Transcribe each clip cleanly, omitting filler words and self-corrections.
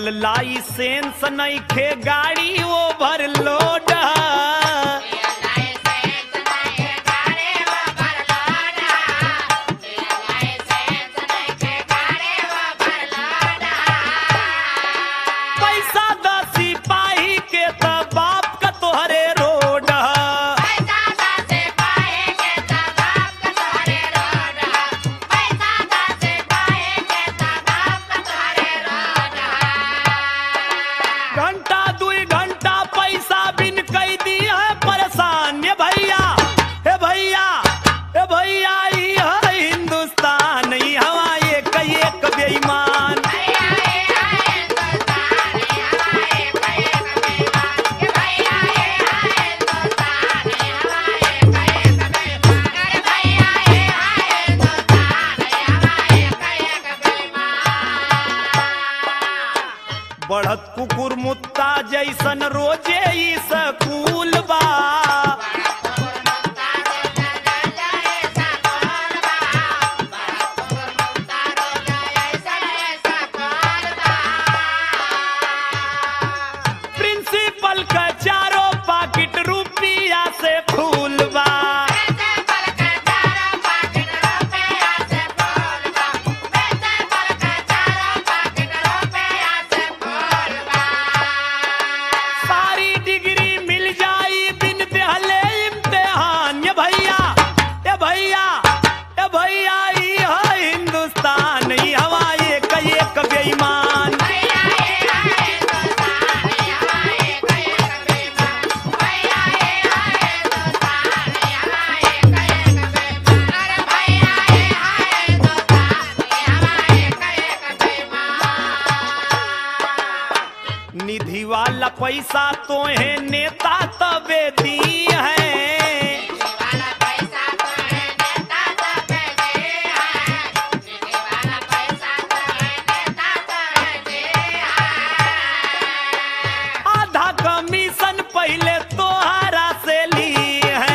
मिलल लाइसेंस नइखे गाड़ी ओवरलोड। पैसा द सिपाही के त बाप का तोहरे रोड। घंटा 2 घंटा पैसा बिन कई दी है परेशान। ये भैया हे भैया हे भैया ई है हिंदुस्तान, ई हवा एक एक बेईमान। बढ़त कुकुर मुत्ता जैसन रोजे ई स्कूल बा। प्रिंसिपल का चारों पाकिट रुपया से फूल बा। सारी डिग्री मिल जाई बिन देहले इम्तिहान। ये भैया ये भैया ये भैया ई है हिंदुस्तान, ई हवा एक एक बेईमान। निधि वाला पैसा तो है नेता तबे दी है। आधा कमीशन पहले तोहरा से ली है।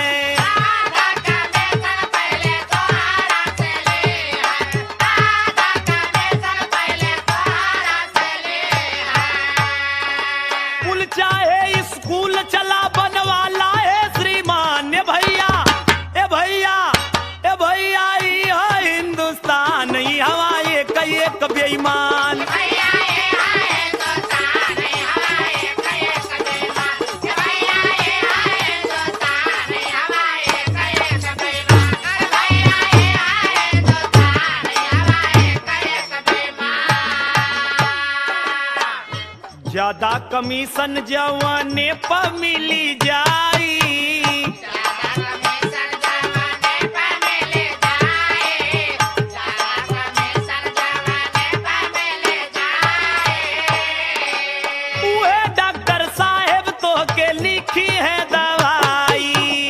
पुल चाहे स्कूल चला बनवाला है श्रीमान। ए भैया ए भैया ए भैया ई है हिंदुस्तान, ई हवा एक एक बेईमान। ज्यादा कमीशन जवाने पर मिली जाई। उहे डॉक्टर साहेब तो के लिखी है दवाई।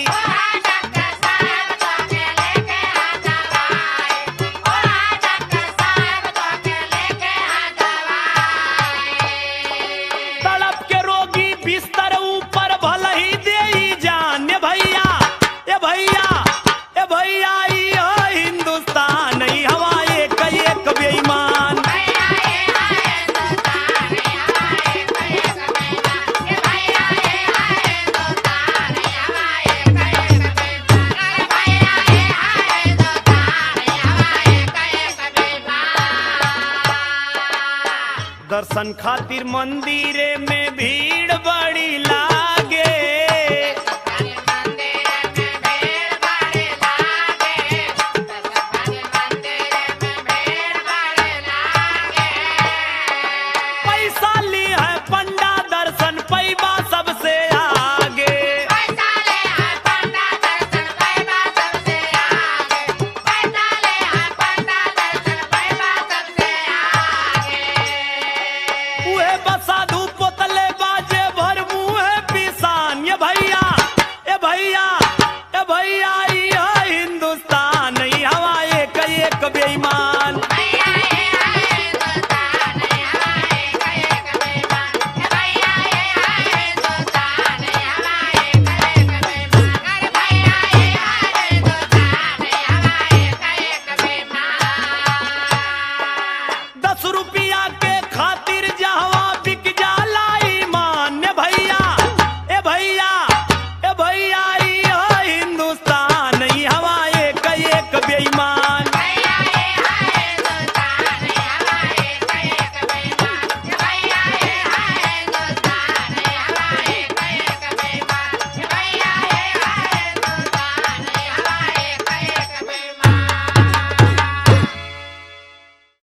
तड़प के रोगी बिस्तर ऊपर भले ही दे जान। ये भैया ये भैया ये भैया ई है हिंदुस्तान, ई हवा एक एक बेईमान। दर्शन खातिर मंदिरे में भीड़ बड़ी लागे। पैसा ली है पंडा दर्शन पैबा सबसे आगे। उहे बसाधु पोतले बाजे भर मुँह पिसान। ये भैया ये भैया ये भैया ई है हिंदुस्तान, ई हवा एक एक बेईमान। ₹10 के खाते